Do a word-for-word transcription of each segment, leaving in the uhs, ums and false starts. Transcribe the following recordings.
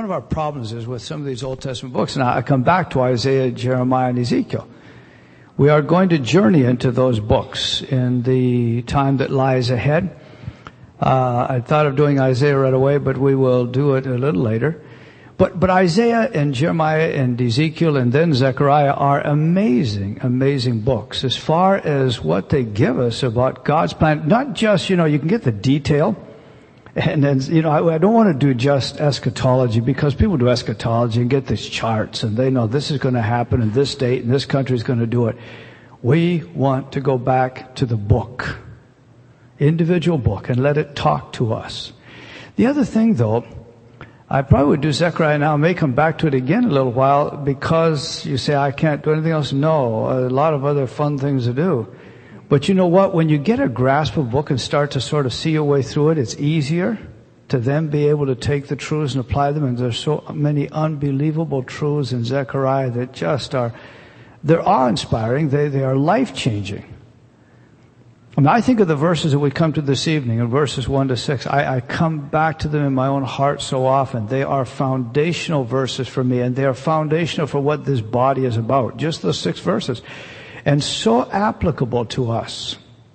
One of our problems is with some of these Old Testament books, and I come back to Isaiah, Jeremiah, and Ezekiel. We are going to journey into those books in the time that lies ahead. Uh, I thought of doing Isaiah right away, but we will do it a little later. But, but Isaiah and Jeremiah and Ezekiel and then Zechariah are amazing, amazing books as far as what they give us about God's plan. Not just, you know, you can get the detail. And then, you know, I, I don't want to do just eschatology because people do eschatology and get these charts and they know this is going to happen in this date and this country is going to do it. We want to go back to the book, individual book, and let it talk to us. The other thing, though, I probably would do Zechariah now. I may come back to it again in a little while because you say I can't do anything else. No, a lot of other fun things to do. But you know what? When you get a grasp of a book and start to sort of see your way through it, it's easier to then be able to take the truths and apply them. And there's so many unbelievable truths in Zechariah that just are, they're awe-inspiring. They, they are life-changing. I mean, I think of the verses that we come to this evening, in verses one to six. I, I come back to them in my own heart so often. They are foundational verses for me, and they are foundational for what this body is about. Just those six verses. And so applicable to us.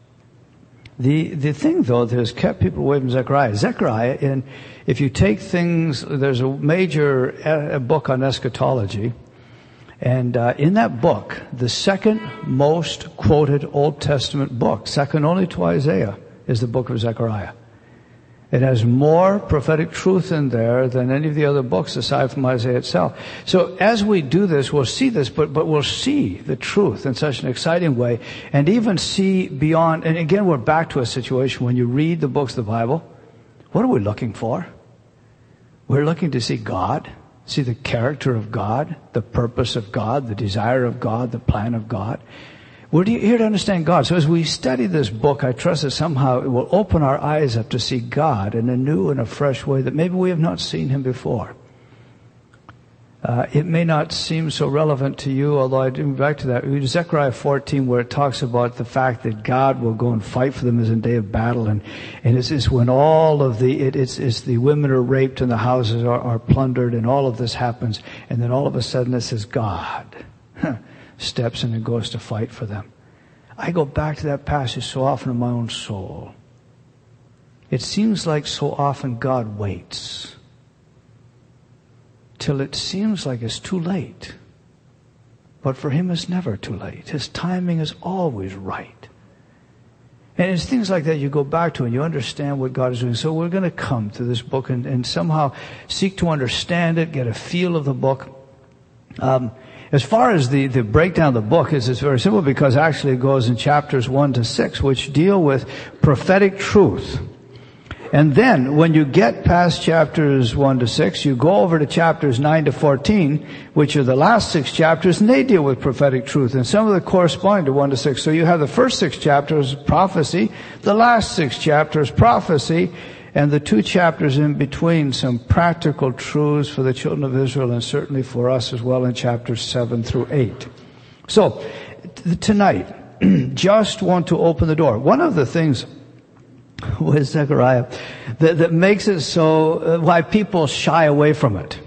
The the thing, though, that has kept people away from Zechariah, Zechariah, and if you take things, there's a major a book on eschatology, and uh, in that book, the second most quoted Old Testament book, second only to Isaiah, is the book of Zechariah. It has more prophetic truth in there than any of the other books aside from Isaiah itself. So as we do this, we'll see this, but, but we'll see the truth in such an exciting way and even see beyond. And again, we're back to a situation when you read the books of the Bible, what are we looking for? We're looking to see God, see the character of God, the purpose of God, the desire of God, the plan of God. We're here to understand God. So as we study this book, I trust that somehow it will open our eyes up to see God in a new and a fresh way that maybe we have not seen Him before. Uh, it may not seem so relevant to you, although I do back to that. Zechariah fourteen, where it talks about the fact that God will go and fight for them as in day of battle. And, and it's, it's when all of the, it, it's, it's the women are raped and the houses are, are plundered and all of this happens. And then all of a sudden it says God steps in and goes to fight for them. I go back to that passage so often in my own soul. It seems like so often God waits till it seems like it's too late. But for Him it's never too late. His timing is always right. And it's things like that you go back to and you understand what God is doing. So we're going to come to this book and, and somehow seek to understand it, get a feel of the book. Um, As far as the, the breakdown of the book is, it's very simple because actually it goes in chapters one to six, which deal with prophetic truth. And then when you get past chapters one to six, you go over to chapters nine to fourteen, which are the last six chapters, and they deal with prophetic truth. And some of them correspond to one to six. So you have the first six chapters, prophecy, the last six chapters, prophecy, and the two chapters in between, some practical truths for the children of Israel and certainly for us as well in chapters seven through eight. So, t- tonight, just want to open the door. One of the things with Zechariah that, that makes it so, uh, why people shy away from it,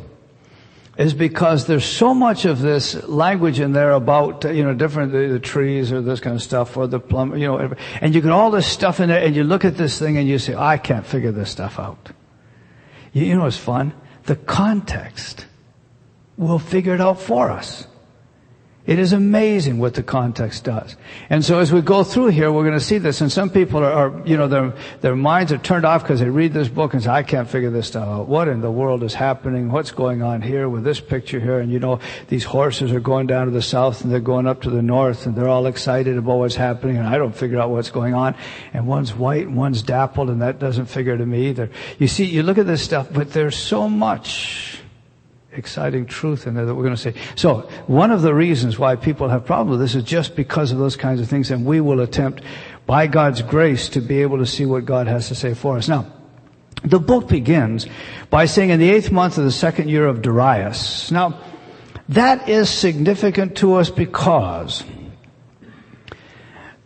is because there's so much of this language in there about, you know, different, the, the trees or this kind of stuff or the plum, you know, and you get all this stuff in there and you look at this thing and you say, I can't figure this stuff out. You, you know what's fun? The context will figure it out for us. It is amazing what the context does. And so as we go through here, we're going to see this. And some people are, are you know, their, their minds are turned off because they read this book and say, I can't figure this stuff out. What in the world is happening? What's going on here with this picture here? And you know, these horses are going down to the south and they're going up to the north and they're all excited about what's happening and I don't figure out what's going on. And one's white and one's dappled and that doesn't figure to me either. You see, you look at this stuff, but there's so much exciting truth in there that we're going to say. So one of the reasons why people have problems with this is just because of those kinds of things, and we will attempt by God's grace to be able to see what God has to say for us. Now, the book begins by saying in the eighth month of the second year of Darius. Now, that is significant to us because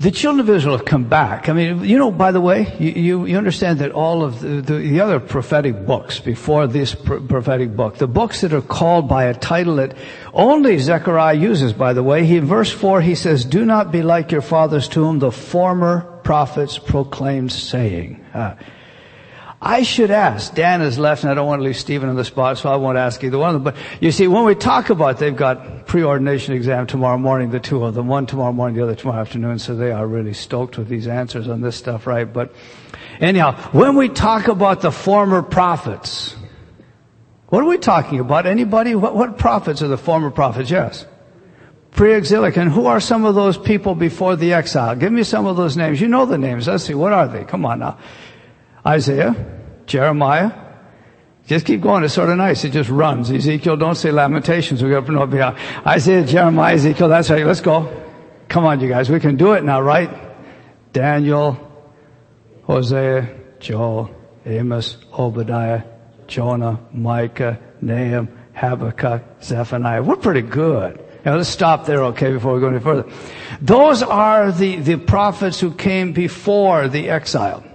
The children of Israel have come back. I mean, you know, by the way, you, you, you understand that all of the, the, the other prophetic books before this pr- prophetic book, the books that are called by a title that only Zechariah uses, by the way, he, in verse four, he says, do not be like your fathers to whom the former prophets proclaimed saying. Uh, I should ask. Dan has left, and I don't want to leave Stephen on the spot, so I won't ask either one of them. But you see, when we talk about, they've got preordination exam tomorrow morning, the two of them, one tomorrow morning, the other tomorrow afternoon, so they are really stoked with these answers on this stuff, right? But anyhow, when we talk about the former prophets, what are we talking about? Anybody? What, what prophets are the former prophets? Yes. Pre-exilic. And who are some of those people before the exile? Give me some of those names. You know the names. Let's see. What are they? Come on now. Isaiah, Jeremiah. Just keep going. It's sort of nice. It just runs. Ezekiel, don't say Lamentations. We got to know beyond. Isaiah, Jeremiah, Ezekiel. That's right. Let's go. Come on, you guys. We can do it now, right? Daniel, Hosea, Joel, Amos, Obadiah, Jonah, Micah, Nahum, Habakkuk, Zephaniah. We're pretty good. Now let's stop there, okay, before we go any further. Those are the, the prophets who came before the exile.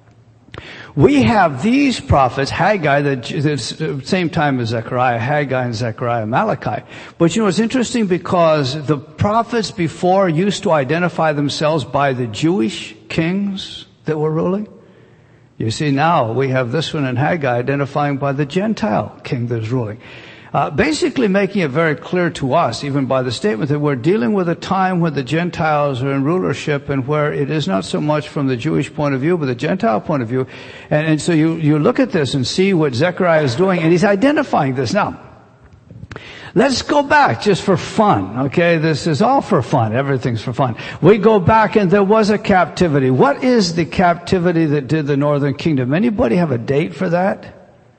We have these prophets, Haggai, the same time as Zechariah, Haggai and Zechariah, Malachi. But you know, it's interesting because the prophets before used to identify themselves by the Jewish kings that were ruling. You see, now we have this one in Haggai identifying by the Gentile king that is ruling. Uh, basically making it very clear to us, even by the statement, that we're dealing with a time when the Gentiles are in rulership and where it is not so much from the Jewish point of view, but the Gentile point of view. And, and so you, you look at this and see what Zechariah is doing, and he's identifying this. Now, let's go back just for fun, okay? This is all for fun. Everything's for fun. We go back and there was a captivity. What is the captivity that did the northern kingdom? Anybody have a date for that?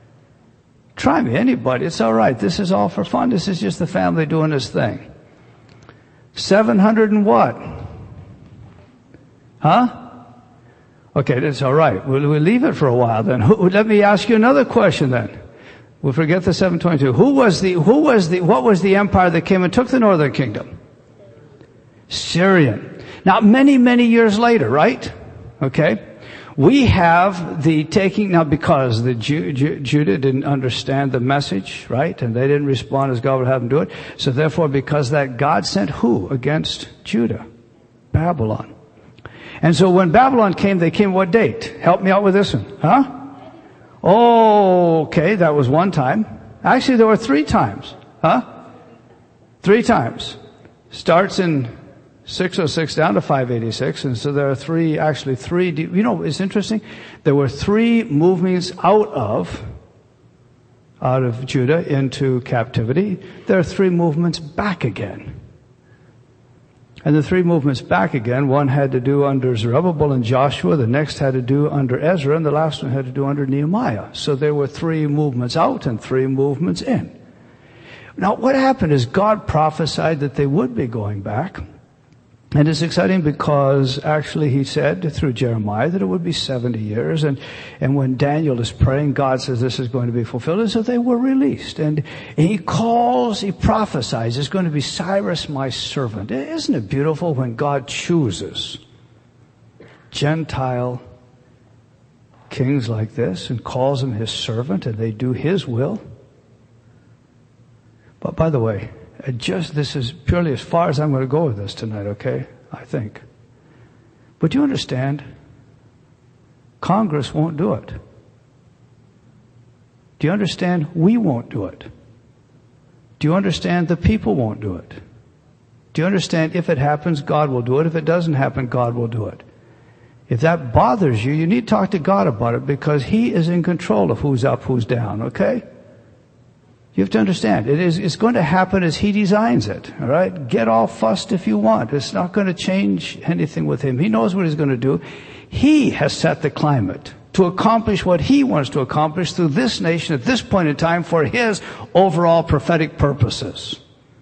Try me, anybody. It's all right. This is all for fun. This is just the family doing this thing. Seven hundred and what? Huh? Okay, that's all right. We'll, we'll leave it for a while then. Who, let me ask you another question then. We'll forget the seven twenty-two. Who was the, who was the, what was the empire that came and took the northern kingdom? Syrian. Now, many, many years later, right? Okay. We have the taking, now because the Jew, Jew, Judah didn't understand the message, right? And they didn't respond as God would have them do it. So therefore, because that, God sent who against Judah? Babylon. And so when Babylon came, they came what date? Help me out with this one. Huh? Oh, okay, that was one time. Actually, there were three times. Huh? Three times. Starts in six oh six down to five eighty-six, and so there are three, actually three, you know, it's interesting. There were three movements out of, out of Judah into captivity. There are three movements back again. And the three movements back again, one had to do under Zerubbabel and Joshua, the next had to do under Ezra, and the last one had to do under Nehemiah. So there were three movements out and three movements in. Now what happened is God prophesied that they would be going back. And it's exciting because actually he said through Jeremiah that it would be seventy years. And, and when Daniel is praying, God says this is going to be fulfilled. And so they were released. And he calls, he prophesies, it's going to be Cyrus, my servant. Isn't it beautiful when God chooses Gentile kings like this and calls them his servant and they do his will? But by the way, just this is purely as far as I'm going to go with this tonight, okay? I think. But do you understand? Congress won't do it. Do you understand? We won't do it. Do you understand? The people won't do it. Do you understand? If it happens, God will do it. If it doesn't happen, God will do it. If that bothers you, you need to talk to God about it because He is in control of who's up, who's down, okay? You have to understand, it is, it's going to happen as He designs it, all right? Get all fussed if you want. It's not going to change anything with Him. He knows what He's going to do. He has set the climate to accomplish what He wants to accomplish through this nation at this point in time for His overall prophetic purposes.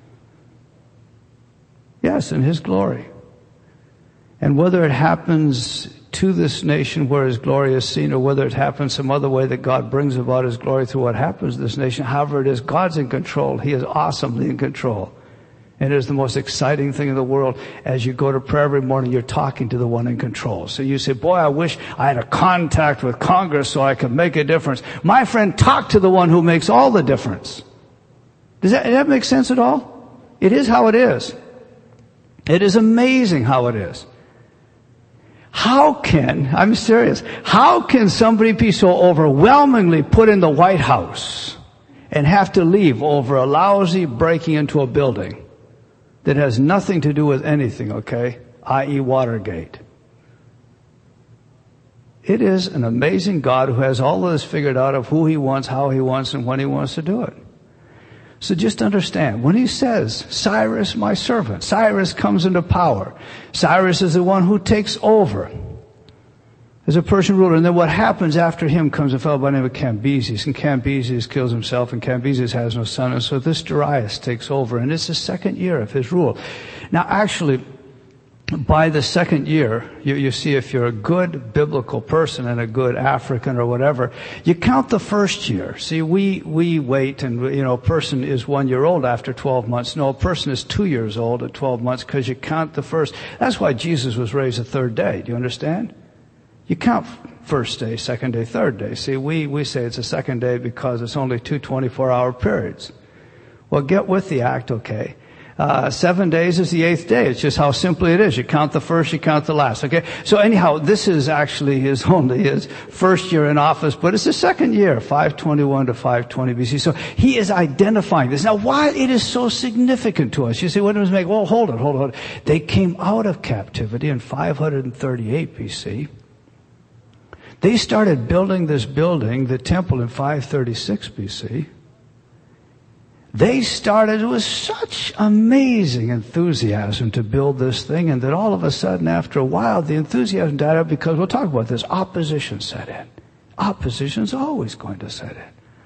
Yes, in His glory. And whether it happens to this nation where His glory is seen, or whether it happens some other way that God brings about His glory through what happens to this nation, however it is, God's in control. He is awesomely in control. And it is the most exciting thing in the world. As you go to prayer every morning, you're talking to the one in control. So you say, boy, I wish I had a contact with Congress so I could make a difference. My friend, talk to the one who makes all the difference. Does that, does that make sense at all? It is how it is. It is amazing how it is. How can, I'm serious, how can somebody be so overwhelmingly put in the White House and have to leave over a lousy breaking into a building that has nothing to do with anything, okay, that is. Watergate? It is an amazing God who has all of this figured out of who He wants, how He wants, and when He wants to do it. So just understand, when He says, Cyrus, my servant, Cyrus comes into power. Cyrus is the one who takes over as a Persian ruler. And then what happens after him comes a fellow by the name of Cambyses. And Cambyses kills himself, and Cambyses has no son. And so this Darius takes over, and it's the second year of his rule. Now actually, by the second year, you, you see if you're a good biblical person and a good African or whatever, you count the first year. See, we, we wait and, you know, a person is one year old after twelve months. No, a person is two years old at twelve months because you count the first. That's why Jesus was raised the third day. Do you understand? You count first day, second day, third day. See, we, we say it's a second day because it's only two twenty-four hour periods. Well, get with the act, okay? Uh, seven days is the eighth day. It's just how simply it is. You count the first, you count the last, okay? So anyhow, this is actually his only his first year in office, but it's the second year, five twenty-one to five twenty B C. So he is identifying this. Now, why it is so significant to us? You say, what does it make? Well, hold it, hold it, hold it. They came out of captivity in five thirty-eight B C. They started building this building, the temple, in five thirty-six B C. They started with such amazing enthusiasm to build this thing, and that all of a sudden, after a while, the enthusiasm died out because, we'll talk about this, opposition set in. Opposition's always going to set in.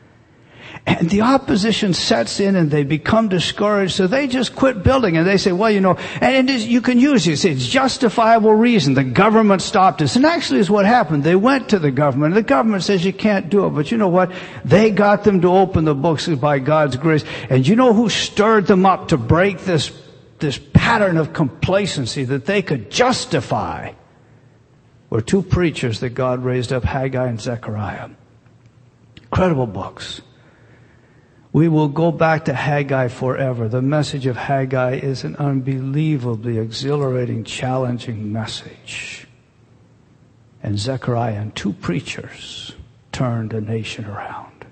And the opposition sets in and they become discouraged, so they just quit building. And they say, well, you know, and it is, you can use it. It's justifiable reason. The government stopped us. And actually is what happened. They went to the government. The government says you can't do it. But you know what? They got them to open the books by God's grace. And you know who stirred them up to break this, this pattern of complacency that they could justify? Were two preachers that God raised up, Haggai and Zechariah. Incredible books. We will go back to Haggai forever. The message of Haggai is an unbelievably exhilarating, challenging message. And Zechariah and two preachers turned a nation around.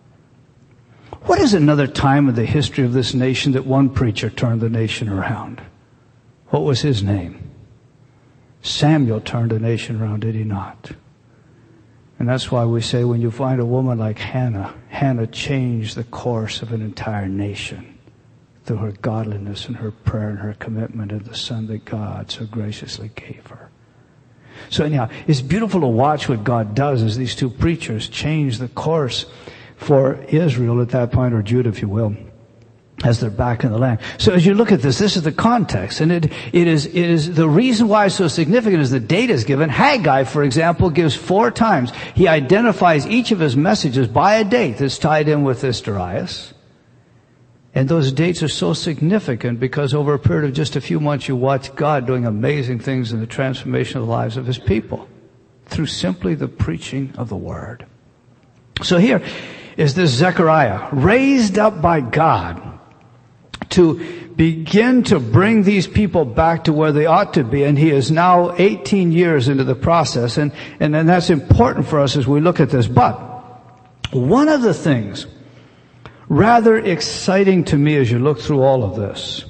What is another time in the history of this nation that one preacher turned the nation around? What was his name? Samuel turned a nation around, did he not? And that's why we say when you find a woman like Hannah, Hannah changed the course of an entire nation through her godliness and her prayer and her commitment to the Son that God so graciously gave her. So anyhow, it's beautiful to watch what God does as these two preachers change the course for Israel at that point, or Judah, if you will, as they're back in the land. So as you look at this, this is the context. And it, it is, it is the reason why it's so significant is the data is given. Haggai, for example, gives four times. He identifies each of his messages by a date that's tied in with this Darius. And those dates are so significant because over a period of just a few months you watch God doing amazing things in the transformation of the lives of His people through simply the preaching of the Word. So here is this Zechariah, raised up by God to begin to bring these people back to where they ought to be. And he is now eighteen years into the process. And, and, and that's important for us as we look at this. But one of the things rather exciting to me as you look through all of this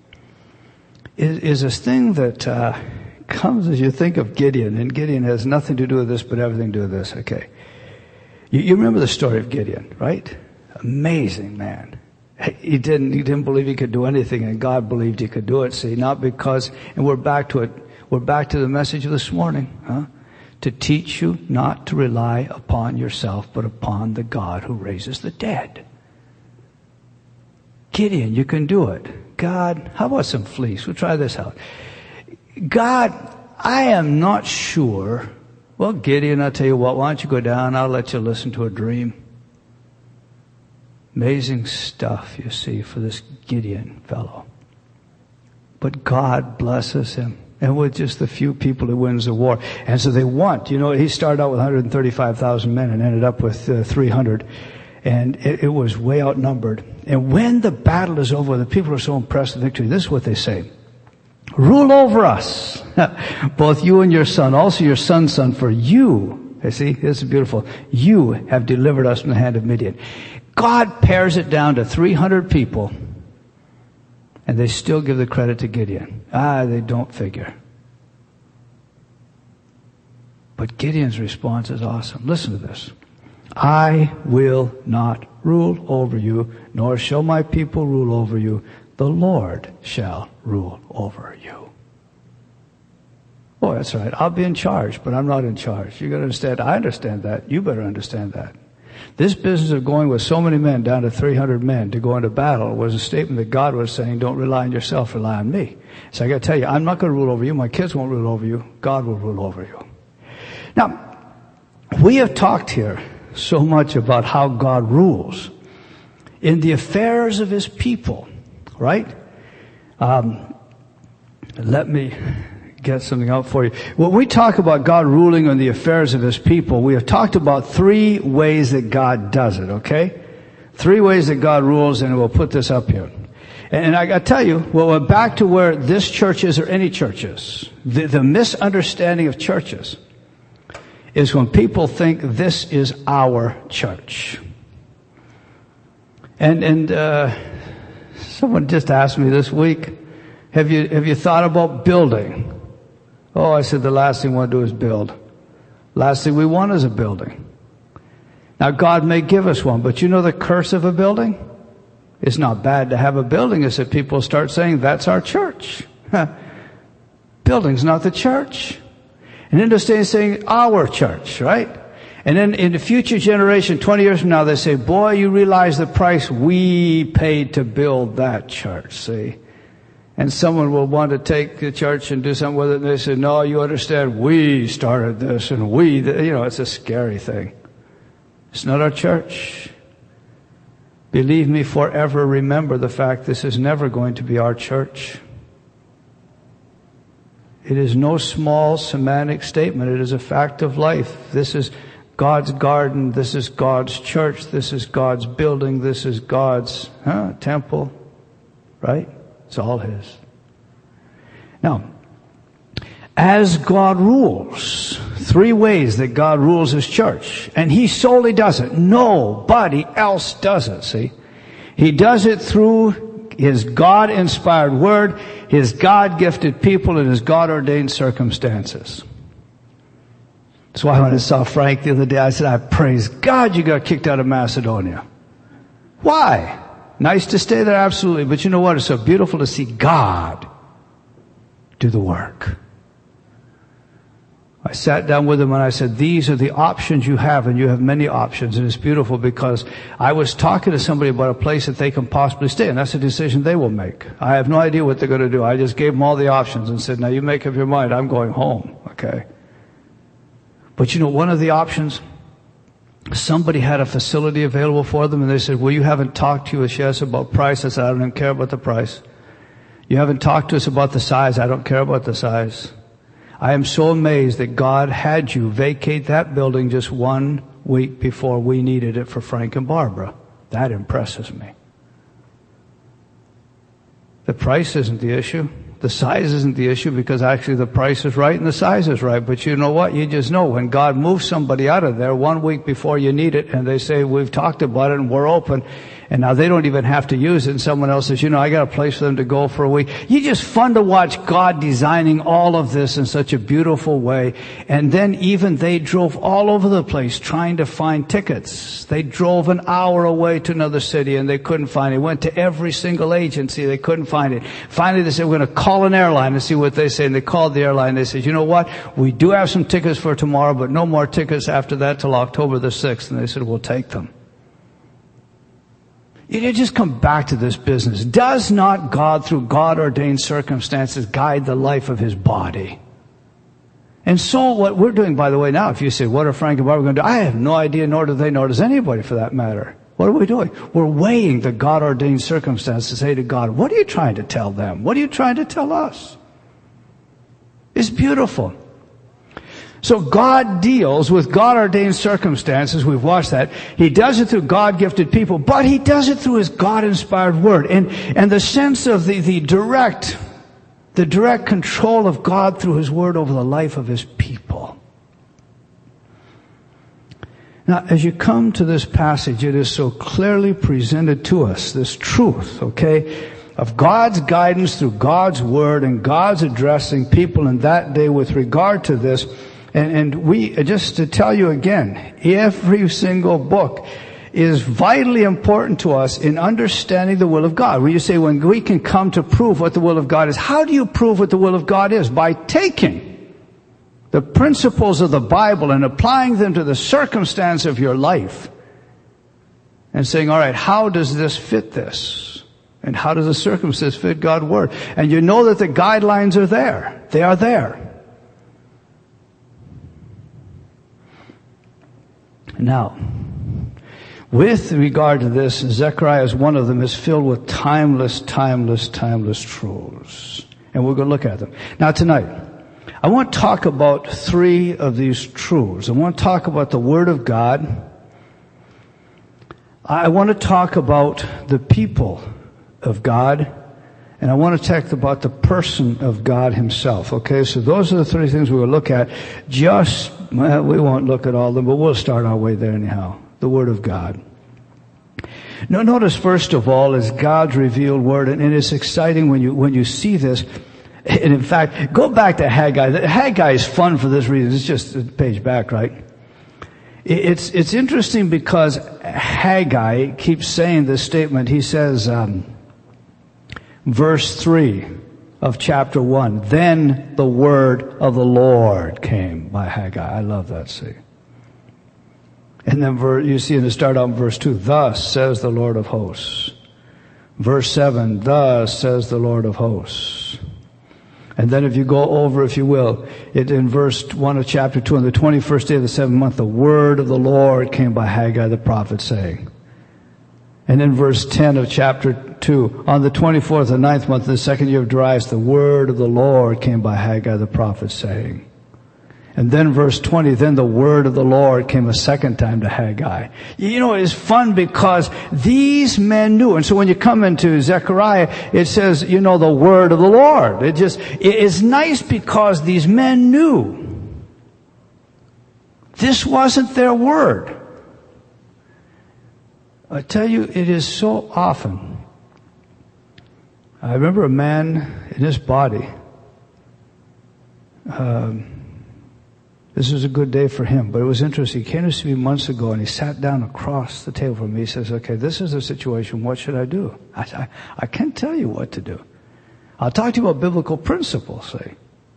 is, is this thing that uh, comes as you think of Gideon. And Gideon has nothing to do with this, but everything to do with this. Okay. You, you remember the story of Gideon, right? Amazing man. He didn't, he didn't believe he could do anything, and God believed he could do it. See, not because, and we're back to it, we're back to the message of this morning, huh? To teach you not to rely upon yourself, but upon the God who raises the dead. Gideon, you can do it. God, how about some fleece? We'll try this out. God, I am not sure. Well, Gideon, I'll tell you what, why don't you go down, I'll let you listen to a dream. Amazing stuff, you see, for this Gideon fellow. But God blesses him. And with just the few people who wins the war. And so they want, you know, he started out with one hundred thirty-five thousand men and ended up with uh, three hundred. And it, it was way outnumbered. And when the battle is over, the people are so impressed with victory. This is what they say. Rule over us, both you and your son, also your son's son, for you, you see, this is beautiful, you have delivered us from the hand of Midian. God pares it down to three hundred people, and they still give the credit to Gideon. Ah, they don't figure. But Gideon's response is awesome. Listen to this. I will not rule over you, nor shall my people rule over you. The Lord shall rule over you. Oh, that's right. I'll be in charge, but I'm not in charge. You got to understand. I understand that. You better understand that. This business of going with so many men down to three hundred men to go into battle was a statement that God was saying, don't rely on yourself, rely on me. So I got to tell you, I'm not going to rule over you. My kids won't rule over you. God will rule over you. Now, we have talked here so much about how God rules in the affairs of his people, right? Um, let me get something out for you. When we talk about God ruling on the affairs of his people, we have talked about three ways that God does it, okay? Three ways that God rules, and we'll put this up here. And I gotta tell you, well, we're back to where this church is or any church is. The, the misunderstanding of churches is when people think this is our church. And, and, uh, someone just asked me this week, have you, have you thought about building? Oh, I said, the last thing we want to do is build. Last thing we want is a building. Now, God may give us one, but you know the curse of a building? It's not bad to have a building. It's that people start saying, that's our church. Building's not the church. And then they stay saying, our church, right? And then in the future generation, twenty years from now, they say, boy, you realize the price we paid to build that church, see? And someone will want to take the church and do something with it, and they say, no, you understand, we started this, and we, you know, it's a scary thing. It's not our church. Believe me, forever remember the fact this is never going to be our church. It is no small semantic statement. It is a fact of life. This is God's garden. This is God's church. This is God's building. This is God's huh, temple. Right? It's all his. Now, as God rules, three ways that God rules his church, and he solely does it. Nobody else does it, see? He does it through his God-inspired word, his God-gifted people, and his God-ordained circumstances. That's why when I saw Frank the other day, I said, I praise God you got kicked out of Macedonia. Why? Nice to stay there, absolutely. But you know what? It's so beautiful to see God do the work. I sat down with him and I said, these are the options you have, and you have many options. And it's beautiful because I was talking to somebody about a place that they can possibly stay, and that's a decision they will make. I have no idea what they're going to do. I just gave them all the options and said, now you make up your mind. I'm going home. Okay. But you know, one of the options, somebody had a facility available for them, and they said, well, you haven't talked to us yet about price. I said, I don't even care about the price. You haven't talked to us about the size. I don't care about the size. I am so amazed that God had you vacate that building just one week before we needed it for Frank and Barbara. That impresses me. The price isn't the issue. The size isn't the issue, because actually the price is right and the size is right. But you know what? You just know when God moves somebody out of there one week before you need it, and they say, we've talked about it and we're open, and now they don't even have to use it, and someone else says, you know, I got a place for them to go for a week. It's just fun to watch God designing all of this in such a beautiful way. And then even they drove all over the place trying to find tickets. They drove an hour away to another city and they couldn't find it. Went to every single agency. They couldn't find it. Finally they said, we're going to call an airline and see what they say. And they called the airline. They said, you know what? We do have some tickets for tomorrow, but no more tickets after that till October the sixth. And they said, we'll take them. You just come back to this business. Does not God, through God-ordained circumstances, guide the life of his body? And so what we're doing, by the way, now, if you say, what are Frank and Barbara going to do? I have no idea, nor do they, nor does anybody for that matter. What are we doing? We're weighing the God-ordained circumstance to say to God, what are you trying to tell them? What are you trying to tell us? It's beautiful. So God deals with God-ordained circumstances. We've watched that. He does it through God-gifted people, but He does it through His God-inspired Word. And, and the sense of the, the direct, the direct control of God through His Word over the life of His people. Now, as you come to this passage, it is so clearly presented to us, this truth, okay, of God's guidance through God's Word and God's addressing people in that day with regard to this. And, and we, just to tell you again, every single book is vitally important to us in understanding the will of God. When you say, when we can come to prove what the will of God is, how do you prove what the will of God is? By taking the principles of the Bible and applying them to the circumstance of your life and saying, all right, how does this fit this? And how does the circumstance fit God's Word? And you know that the guidelines are there. They are there. Now, with regard to this, Zechariah is one of them, is filled with timeless, timeless, timeless truths. And we're going to look at them. Now tonight, I want to talk about three of these truths. I want to talk about the Word of God. I want to talk about the people of God. And I want to talk about the person of God Himself. Okay, so those are the three things we will look at. Just, well, we won't look at all of them, but we'll start our way there anyhow. The Word of God. Now, notice first of all is God's revealed Word, and it's exciting when you when you see this. And in fact, go back to Haggai. Haggai is fun for this reason. It's just a page back, right? It's it's interesting because Haggai keeps saying this statement. He says, um, verse three of chapter one, then the word of the Lord came by Haggai. I love that, see. And then you see in the start out in verse two, thus says the Lord of hosts. Verse seven, thus says the Lord of hosts. And then if you go over, if you will, it, in verse one of chapter two, on the twenty-first day of the seventh month, the word of the Lord came by Haggai the prophet, saying. And in verse ten of chapter two, on the twenty-fourth of the ninth month, in the second year of Darius, the word of the Lord came by Haggai the prophet, saying. And then verse twenty, then the word of the Lord came a second time to Haggai. You know, it's fun because these men knew. And so when you come into Zechariah, it says, you know, the word of the Lord. It just, it is nice because these men knew. This wasn't their word. I tell you, it is so often. I remember a man in his body, um, this was a good day for him, but it was interesting. He came to see me months ago and he sat down across the table from me. He says, okay, this is the situation. What should I do? I, I, I can't tell you what to do. I'll talk to you about biblical principles, say.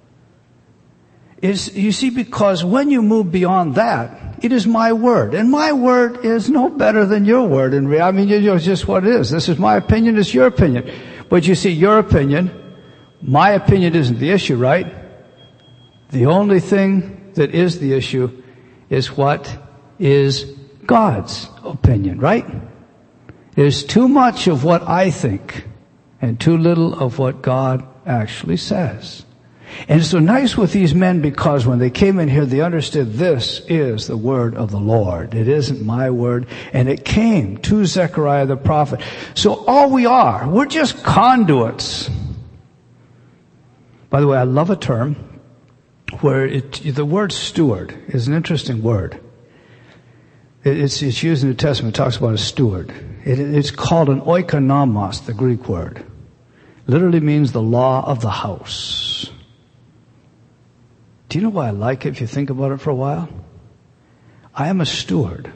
Is, you see, because when you move beyond that, it is my word. And my word is no better than your word. And I mean, you know, it's just what it is. This is my opinion, it's your opinion. But you see, your opinion, my opinion isn't the issue, right? The only thing that is the issue is what is God's opinion, right? There's too much of what I think and too little of what God actually says. And it's so nice with these men because when they came in here, they understood this is the word of the Lord. It isn't my word. And it came to Zechariah the prophet. So all we are, we're just conduits. By the way, I love a term where it, the word steward is an interesting word. It, it's, it's used in the New Testament. It talks about a steward. It, it's called an oikonomos, the Greek word. Literally means the law of the house. Do you know why I like it if you think about it for a while? I am a steward.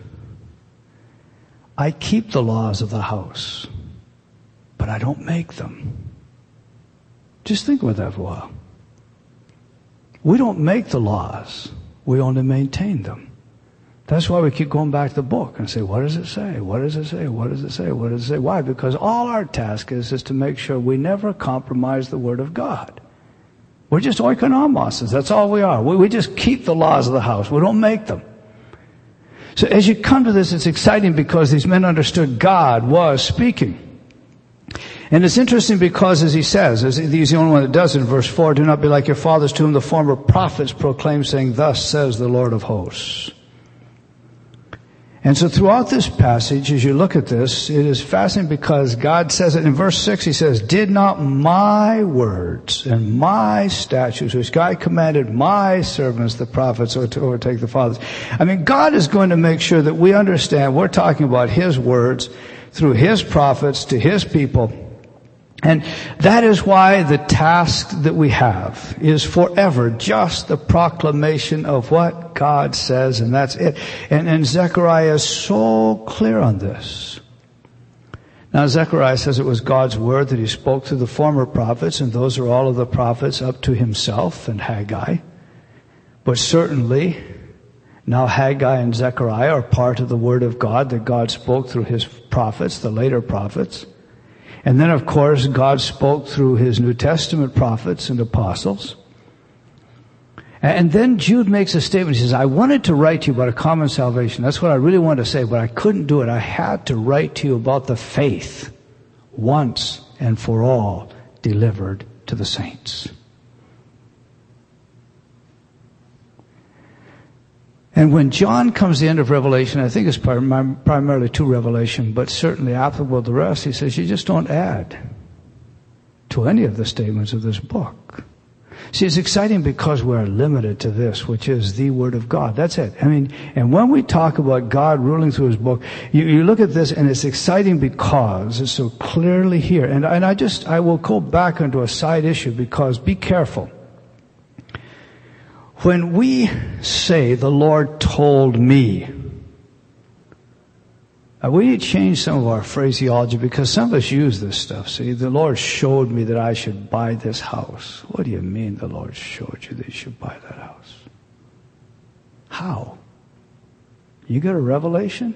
I keep the laws of the house, but I don't make them. Just think about that for a while. We don't make the laws. We only maintain them. That's why we keep going back to the book and say, what does it say? What does it say? What does it say? What does it say? Why? Because all our task is, is to make sure we never compromise the Word of God. We're just oikonomoses. That's all we are. We, we just keep the laws of the house. We don't make them. So as you come to this, it's exciting because these men understood God was speaking. And it's interesting because, as he says, as he's the only one that does it in verse four, do not be like your fathers to whom the former prophets proclaim, saying, thus says the Lord of hosts. And so throughout this passage, as you look at this, it is fascinating because God says it in verse six, he says, did not my words and my statutes, which God commanded my servants, the prophets, or to overtake the fathers. I mean, God is going to make sure that we understand we're talking about his words through his prophets to his people. And that is why the task that we have is forever just the proclamation of what God says, and that's it. And, and Zechariah is so clear on this. Now, Zechariah says it was God's word that he spoke to the former prophets, and those are all of the prophets up to himself and Haggai. But certainly, now Haggai and Zechariah are part of the word of God that God spoke through his prophets, the later prophets. And then, of course, God spoke through his New Testament prophets and apostles. And then Jude makes a statement. He says, I wanted to write to you about a common salvation. That's what I really wanted to say, but I couldn't do it. I had to write to you about the faith once and for all delivered to the saints. And when John comes to the end of Revelation, I think it's prim- primarily to Revelation, but certainly applicable to the rest, he says, you just don't add to any of the statements of this book. See, it's exciting because we're limited to this, which is the Word of God. That's it. I mean, and when we talk about God ruling through his book, you, you look at this and it's exciting because it's so clearly here. And, and I just, I will go back into a side issue because be careful. When we say, the Lord told me, uh, we need to change some of our phraseology because some of us use this stuff. See, the Lord showed me that I should buy this house. What do you mean the Lord showed you that you should buy that house? How? You got a revelation?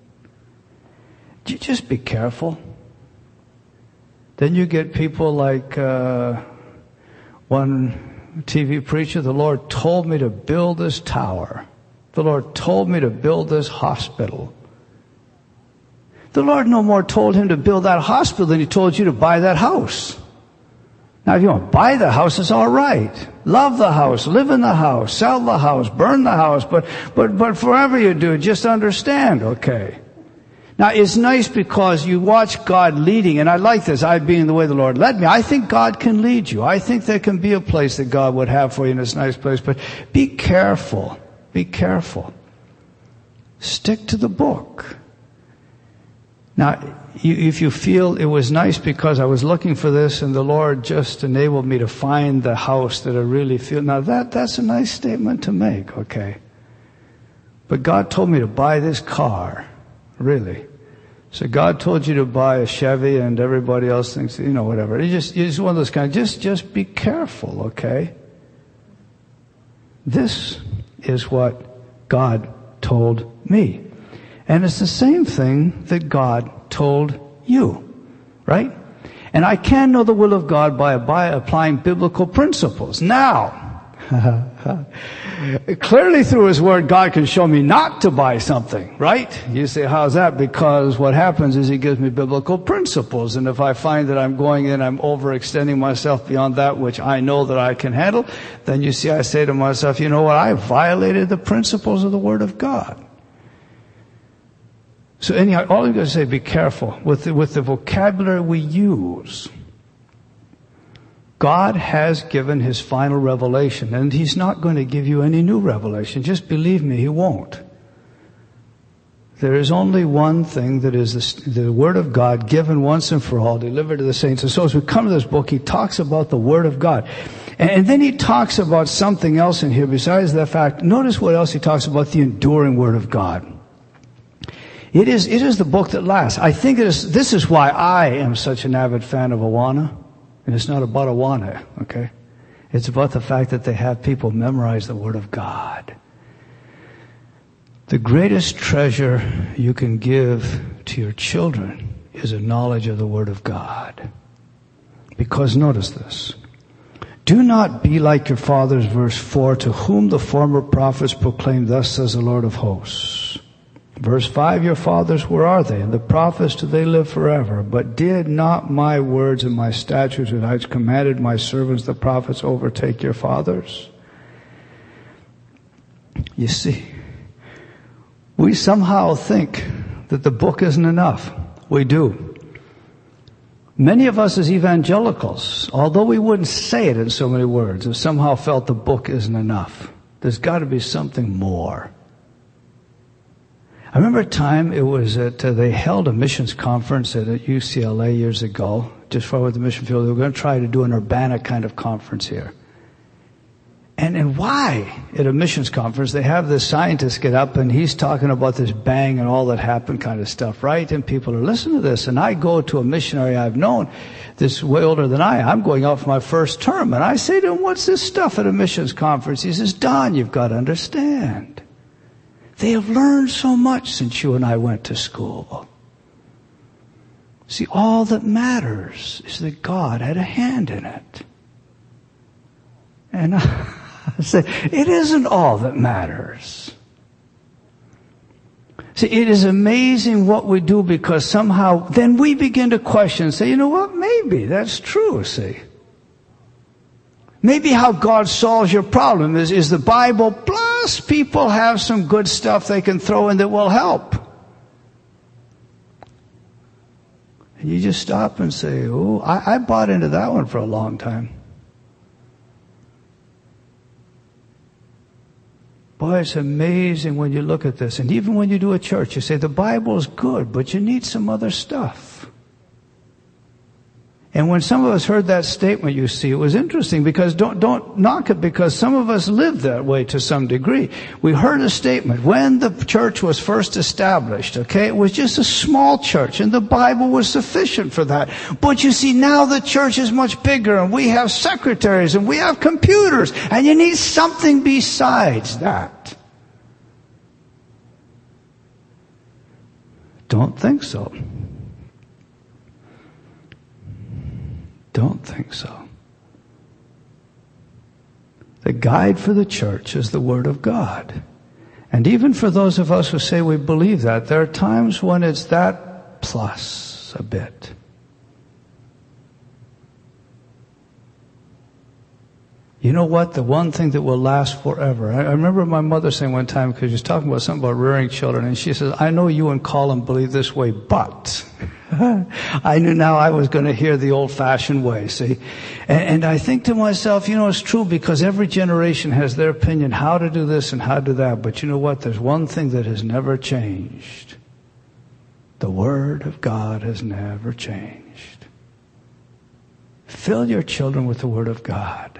Just be careful. Then you get people like uh, one T V preacher, the Lord told me to build this tower. The Lord told me to build this hospital. The Lord no more told him to build that hospital than he told you to buy that house. Now, if you want to buy the house, it's all right. Love the house, live in the house, sell the house, burn the house, but, but, but forever you do, just understand, okay? Now, it's nice because you watch God leading, and I like this, I being the way the Lord led me. I think God can lead you. I think there can be a place that God would have for you in this nice place, but be careful. Be careful. Stick to the book. Now, you, if you feel it was nice because I was looking for this and the Lord just enabled me to find the house that I really feel, now that, that's a nice statement to make, okay? But God told me to buy this car. Really. So God told you to buy a Chevy and everybody else thinks, you know, whatever. It's just, it's one of those kind of, just, just be careful, okay? This is what God told me. And it's the same thing that God told you, right? And I can know the will of God by, by applying biblical principles. Now, clearly through his word, God can show me not to buy something, right? You say, how's that? Because what happens is he gives me biblical principles. And if I find that I'm going in, I'm overextending myself beyond that which I know that I can handle, then you see, I say to myself, you know what? I violated the principles of the word of God. So anyhow, all you've got to say, be careful with the, with the vocabulary we use. God has given his final revelation, and he's not going to give you any new revelation. Just believe me, he won't. There is only one thing that is the, the Word of God given once and for all, delivered to the saints. And so as we come to this book, he talks about the Word of God. And, and then he talks about something else in here besides that fact. Notice what else he talks about, the enduring Word of God. It is, it is the book that lasts. I think it is, this is why I am such an avid fan of Awana. And it's not about Awana, okay? It's about the fact that they have people memorize the Word of God. The greatest treasure you can give to your children is a knowledge of the Word of God. Because notice this. Do not be like your fathers, verse four, to whom the former prophets proclaimed, thus says the Lord of hosts. Verse five, your fathers, where are they? And the prophets, do they live forever? But did not my words and my statutes that I commanded my servants, the prophets, overtake your fathers? You see, we somehow think that the book isn't enough. We do. Many of us as evangelicals, although we wouldn't say it in so many words, have somehow felt the book isn't enough. There's got to be something more. I remember a time it was at, uh, they held a missions conference at, at U C L A years ago, just far with the mission field. They were going to try to do an Urbana kind of conference here. And, and why at a missions conference they have this scientist get up and he's talking about this bang and all that happened kind of stuff, right? And people are listening to this. And I go to a missionary I've known that's way older than I. I'm going out for my first term. And I say to him, what's this stuff at a missions conference? He says, Don, you've got to understand. They have learned so much since you and I went to school. See, all that matters is that God had a hand in it. And I say, it isn't all that matters. See, it is amazing what we do because somehow then we begin to question and say, you know what, maybe that's true, see. Maybe how God solves your problem is, is the Bible plus people have some good stuff they can throw in that will help. And you just stop and say, oh, I, I bought into that one for a long time. Boy, it's amazing when you look at this. And even when you do a church, you say the Bible is good, but you need some other stuff. And when some of us heard that statement, you see, it was interesting because don't, don't knock it because some of us live that way to some degree. We heard a statement when the church was first established, okay? It was just a small church and the Bible was sufficient for that. But you see, now the church is much bigger and we have secretaries and we have computers and you need something besides that. Don't think so. Don't think so. The guide for the church is the Word of God. And even for those of us who say we believe that, there are times when it's that plus a bit. You know what? The one thing that will last forever. I, I remember my mother saying one time, because she was talking about something about rearing children, and she says, I know you and Colin believe this way, but I knew now I was going to hear the old-fashioned way, see? And, and I think to myself, you know, it's true because every generation has their opinion how to do this and how to do that. But you know what? There's one thing that has never changed. The Word of God has never changed. Fill your children with the Word of God.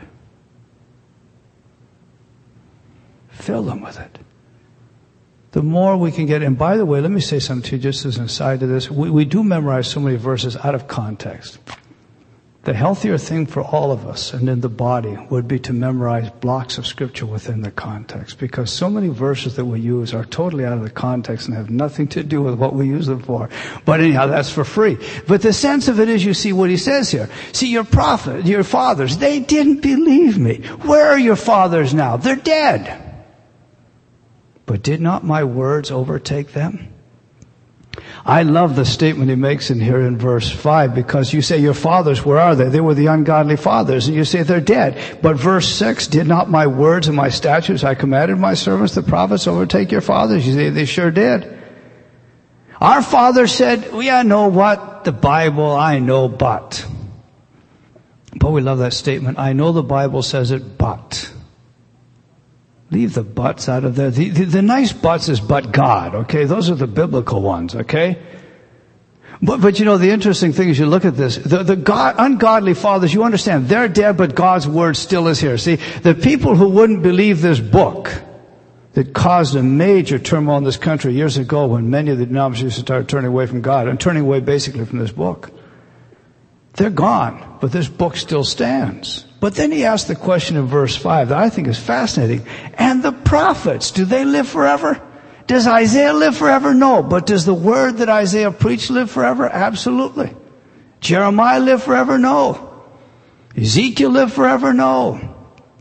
Fill them with it. The more we can get, and by the way, let me say something to you just as an aside to this. We, we do memorize so many verses out of context. The healthier thing for all of us and in the body would be to memorize blocks of Scripture within the context, because so many verses that we use are totally out of the context and have nothing to do with what we use them for. But anyhow, that's for free. But the sense of it is, you see what he says here. See, your prophet, your fathers, they didn't believe me. Where are your fathers now? They're dead. But did not my words overtake them? I love the statement he makes in here in verse five, because you say, your fathers, where are they? They were the ungodly fathers. And you say they're dead. But verse six, did not my words and my statutes I commanded my servants, the prophets, overtake your fathers? You say they sure did. Our father said, well, yeah, know what? The Bible, I know, but. But we love that statement. I know the Bible says it, but. Leave the buts out of there. The, the, the nice buts is but God, okay? Those are the biblical ones, okay? But, but you know, the interesting thing is you look at this. The, the God, ungodly fathers, you understand, they're dead, but God's word still is here. See, the people who wouldn't believe this book that caused a major turmoil in this country years ago when many of the denominations started turning away from God and turning away basically from this book. They're gone, but this book still stands. But then he asked the question in verse five that I think is fascinating. And the prophets, do they live forever? Does Isaiah live forever? No. But does the word that Isaiah preached live forever? Absolutely. Jeremiah live forever? No. Ezekiel live forever? No.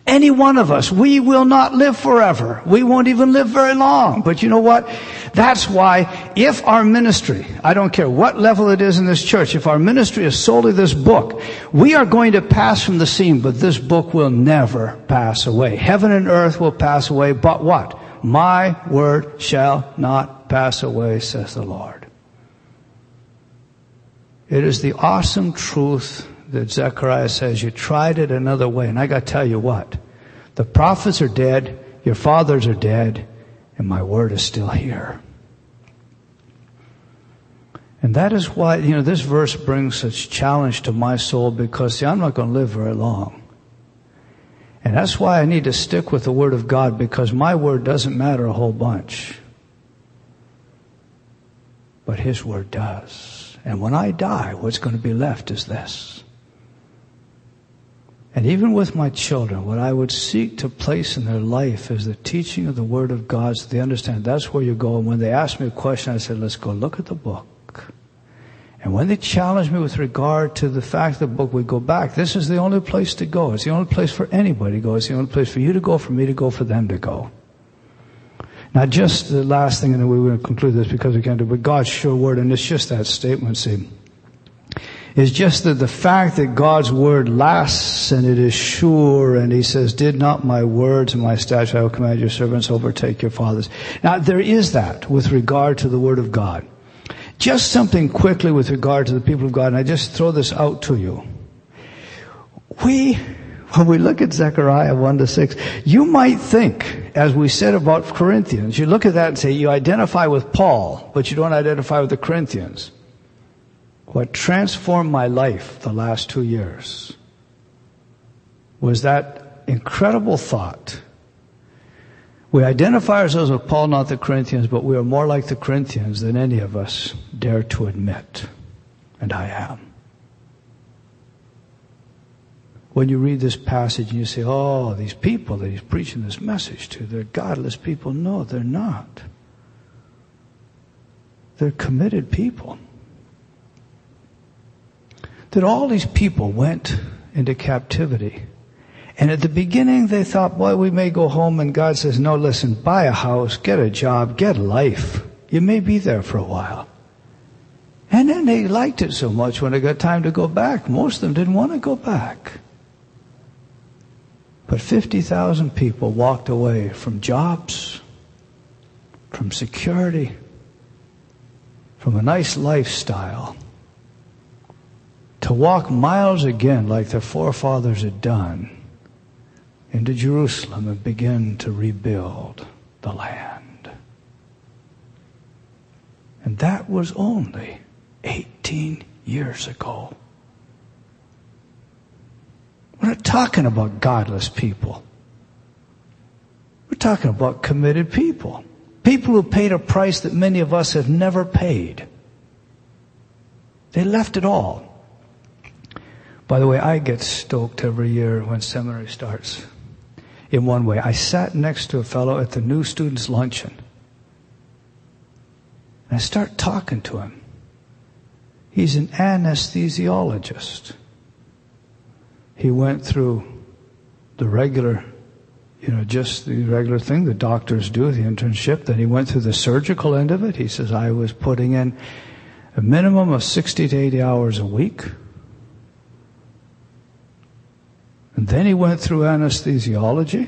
Any one of us, we will not live forever. We won't even live very long. But you know what? That's why if our ministry, I don't care what level it is in this church, if our ministry is solely this book, we are going to pass from the scene, but this book will never pass away. Heaven and earth will pass away, but what? My word shall not pass away, says the Lord. It is the awesome truth that Zechariah says, you tried it another way. And I got to tell you what, the prophets are dead, your fathers are dead, and my word is still here. And that is why, you know, this verse brings such challenge to my soul, because, see, I'm not going to live very long. And that's why I need to stick with the Word of God, because my word doesn't matter a whole bunch. But His word does. And when I die, what's going to be left is this. And even with my children, what I would seek to place in their life is the teaching of the Word of God, so they understand that's where you go. And when they ask me a question, I said, let's go look at the book. And when they challenge me with regard to the fact of the book, we go back. This is the only place to go. It's the only place for anybody to go. It's the only place for you to go, for me to go, for them to go. Now, just the last thing, and then we will conclude this because we can't do it, but God's sure word, and it's just that statement, see, is just that the fact that God's word lasts and it is sure, and He says, did not my words and my statutes I will command your servants overtake your fathers. Now, there is that with regard to the word of God. Just something quickly with regard to the people of God, and I just throw this out to you. We, when we look at Zechariah one to six, you might think, as we said about Corinthians, you look at that and say, you identify with Paul, but you don't identify with the Corinthians. What transformed my life the last two years was that incredible thought. We identify ourselves with Paul, not the Corinthians, but we are more like the Corinthians than any of us dare to admit. And I am. When you read this passage and you say, oh, these people that he's preaching this message to, they're godless people. No, they're not. They're committed people. That all these people went into captivity. And at the beginning they thought, boy, we may go home. And God says, no, listen, buy a house, get a job, get life. You may be there for a while. And then they liked it so much when it got time to go back. Most of them didn't want to go back. But fifty thousand people walked away from jobs, from security, from a nice lifestyle, to walk miles again like their forefathers had done into Jerusalem and begin to rebuild the land. And that was only eighteen years ago. We're not talking about godless people. We're talking about committed people. People who paid a price that many of us have never paid. They left it all. By the way, I get stoked every year when seminary starts. In one way, I sat next to a fellow at the new students' luncheon. And I start talking to him. He's an anesthesiologist. He went through the regular, you know, just the regular thing the doctors do, the internship. Then he went through the surgical end of it. He says, I was putting in a minimum of sixty to eighty hours a week. And then he went through anesthesiology.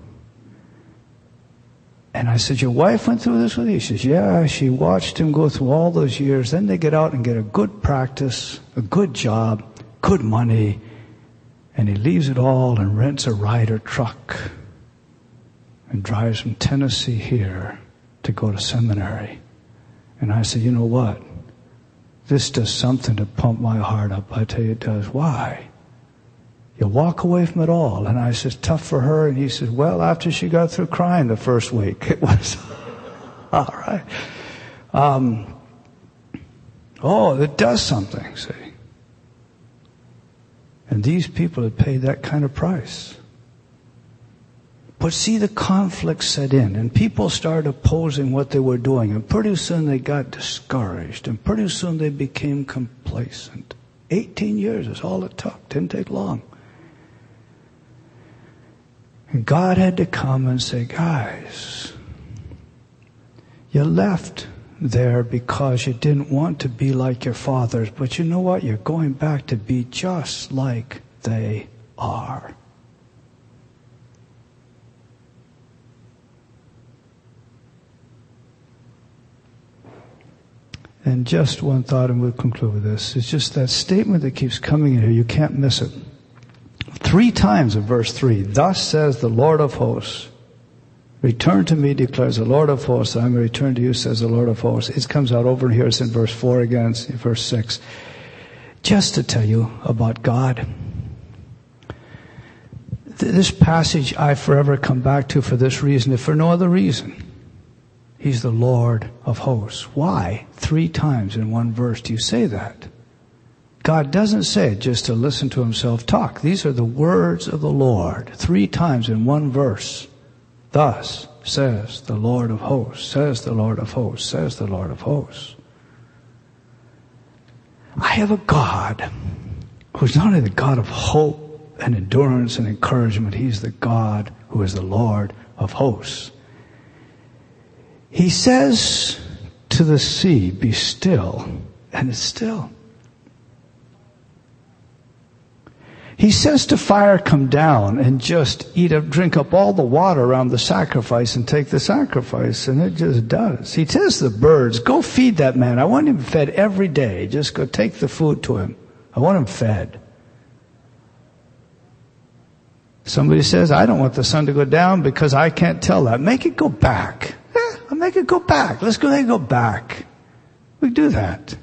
And I said, your wife went through this with you? He says, yeah, she watched him go through all those years. Then they get out and get a good practice, a good job, good money. And he leaves it all and rents a Ryder truck and drives from Tennessee here to go to seminary. And I said, you know what? This does something to pump my heart up. I tell you it does. Why? You walk away from it all. And I said, tough for her. And he said, well, after she got through crying the first week, it was all right. Um, oh, it does something, see. And these people had paid that kind of price. But see, the conflict set in, and people started opposing what they were doing. And pretty soon they got discouraged. And pretty soon they became complacent. Eighteen years is all it took. Didn't take long. And God had to come and say, guys, you left there because you didn't want to be like your fathers, but you know what? You're going back to be just like they are. And just one thought, and we'll conclude with this. It's just that statement that keeps coming in here. You can't miss it. Three times in verse three, thus says the Lord of hosts. Return to me, declares the Lord of hosts. I may return to you, says the Lord of hosts. It comes out over here. It's in verse four again. It's in verse six. Just to tell you about God. This passage I forever come back to for this reason, if for no other reason. He's the Lord of hosts. Why? Three times in one verse do you say that? God doesn't say it just to listen to himself talk. These are the words of the Lord. Three times in one verse. Thus says the Lord of hosts, says the Lord of hosts, says the Lord of hosts. I have a God who's not only the God of hope and endurance and encouragement. He's the God who is the Lord of hosts. He says to the sea, be still, and it's still. He says to fire, come down and just eat up, drink up all the water around the sacrifice and take the sacrifice, and it just does. He says to the birds, go feed that man. I want him fed every day. Just go take the food to him. I want him fed. Somebody says, I don't want the sun to go down because I can't tell that. Make it go back. Eh, I'll make it go back. Let's go ahead and go back. We do that.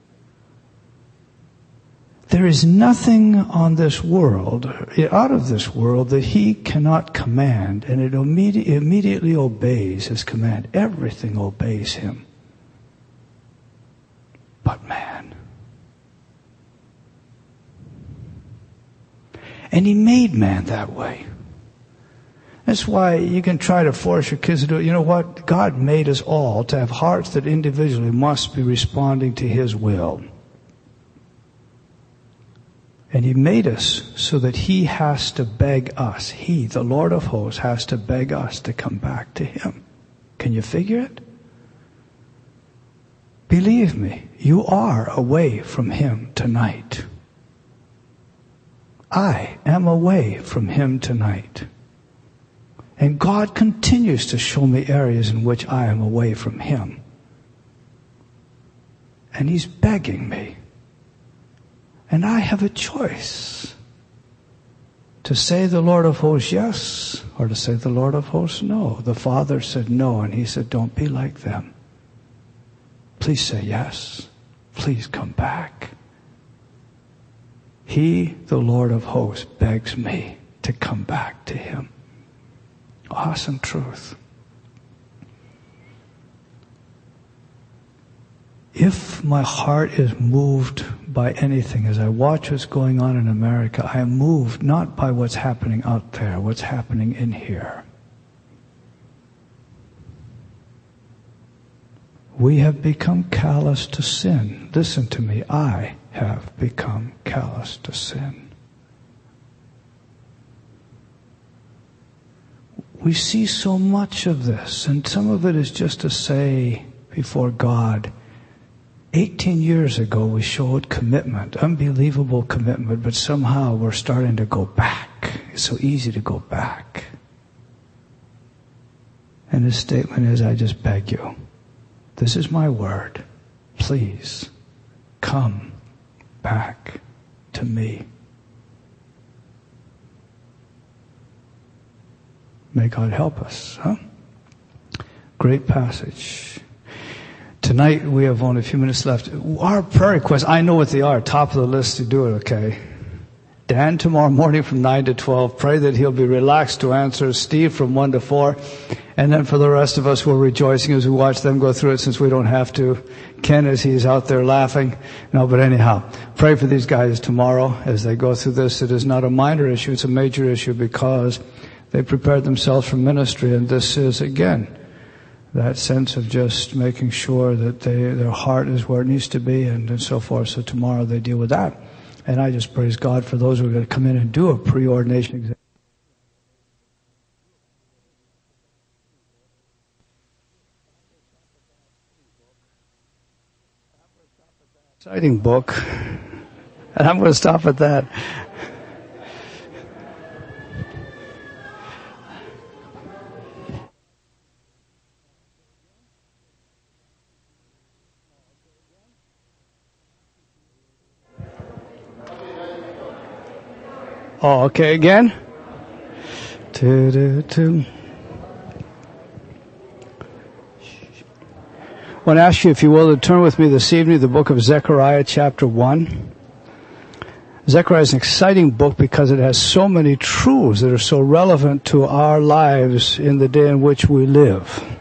There is nothing on this world, out of this world, that he cannot command, and it immedi- immediately obeys his command. Everything obeys him. But man. And he made man that way. That's why you can try to force your kids to do it. You know what? God made us all to have hearts that individually must be responding to his will. And he made us so that he has to beg us. He, the Lord of hosts, has to beg us to come back to him. Can you figure it? Believe me, you are away from him tonight. I am away from him tonight. And God continues to show me areas in which I am away from him. And he's begging me. And I have a choice to say the Lord of hosts yes, or to say the Lord of hosts no. The Father said no, and he said, don't be like them. Please say yes. Please come back. He, the Lord of hosts, begs me to come back to him. Awesome truth. If my heart is moved by anything, as I watch what's going on in America, I am moved not by what's happening out there, what's happening in here. We have become callous to sin. Listen to me, I have become callous to sin. We see so much of this, and some of it is just to say before God, eighteen years ago we showed commitment, unbelievable commitment, but somehow we're starting to go back. It's so easy to go back. And his statement is, I just beg you, this is my word. Please come back to me. May God help us, huh? Great passage. Tonight we have only a few minutes left. Our prayer requests, I know what they are. Top of the list to do it, okay? Dan tomorrow morning from nine to twelve. Pray that he'll be relaxed to answer. Steve from one to four. And then for the rest of us who are rejoicing as we watch them go through it since we don't have to. Ken as he's out there laughing. No, but anyhow, pray for these guys tomorrow as they go through this. It is not a minor issue, it's a major issue because they prepared themselves for ministry, and this is, again, that sense of just making sure that they, their heart is where it needs to be and, and so forth. So tomorrow they deal with that. And I just praise God for those who are going to come in and do a pre-ordination exam. Exciting book. And I'm going to stop at that. Oh, okay, again. Do, do, do. I want to ask you, if you will, to turn with me this evening to the book of Zechariah, chapter one. Zechariah is an exciting book because it has so many truths that are so relevant to our lives in the day in which we live.